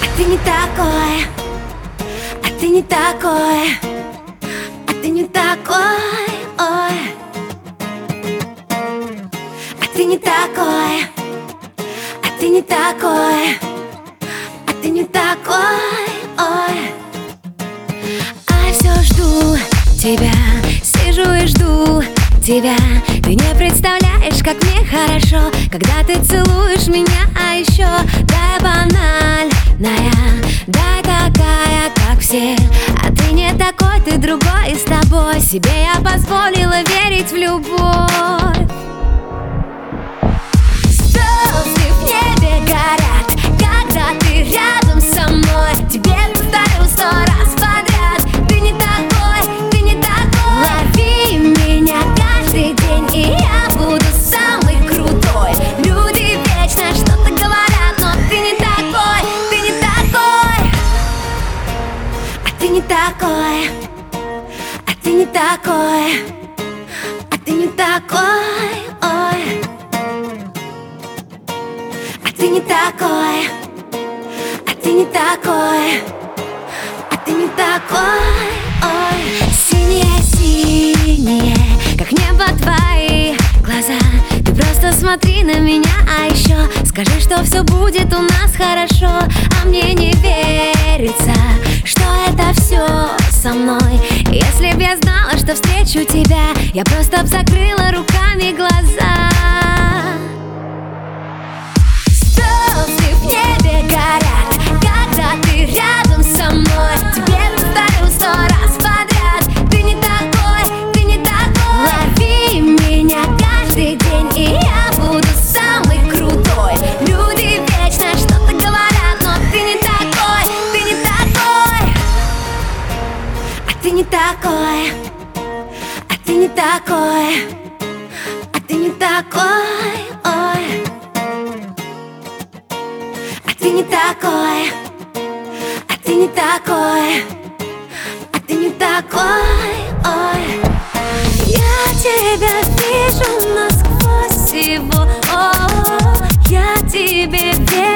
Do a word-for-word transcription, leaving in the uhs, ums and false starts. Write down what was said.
А ты не такой, а ты не такой, а ты не такой, ой. А ты не такой, а ты не такой, а ты не такой, ой. А все жду тебя, сижу и жду тебя. Ты не представляешь, как мне хорошо, когда ты целуешь меня. А еще дай банальная, дай такая, как все. А ты не такой, ты другой, и с тобой себе я позволила верить в любовь. Звезды в небе горят, когда ты рядом со мной. Тебе повторю сто раз подряд: ты не такой, ты не такой. Лови меня каждый день, и я буду самый крутой. Люди вечно что-то говорят, но ты не такой, ты не такой. А ты не такой, а ты не такой, а ты не такой, ой. А ты не такой, а ты не такой, а ты не такой, ой. Синее-синее, как небо твои глаза. Ты просто смотри на меня, а еще скажи, что все будет у нас хорошо. А мне не верится, что это все со мной. Если б я знала, что встречу тебя, я просто б закрыла руками глаза. Звезды в небе горят, когда ты рядом со мной. Тебе повторю сто раз подряд: ты не такой, ты не такой. Лови меня каждый день, и я буду самый крутой. Люди вечно что-то говорят, но ты не такой, ты не такой. А ты не такой, а ты не такой, а ты не такой, ой. А ты не такой, а ты не такой, а ты не такой, ой. Я тебя вижу насквозь всего, о, я тебе верю.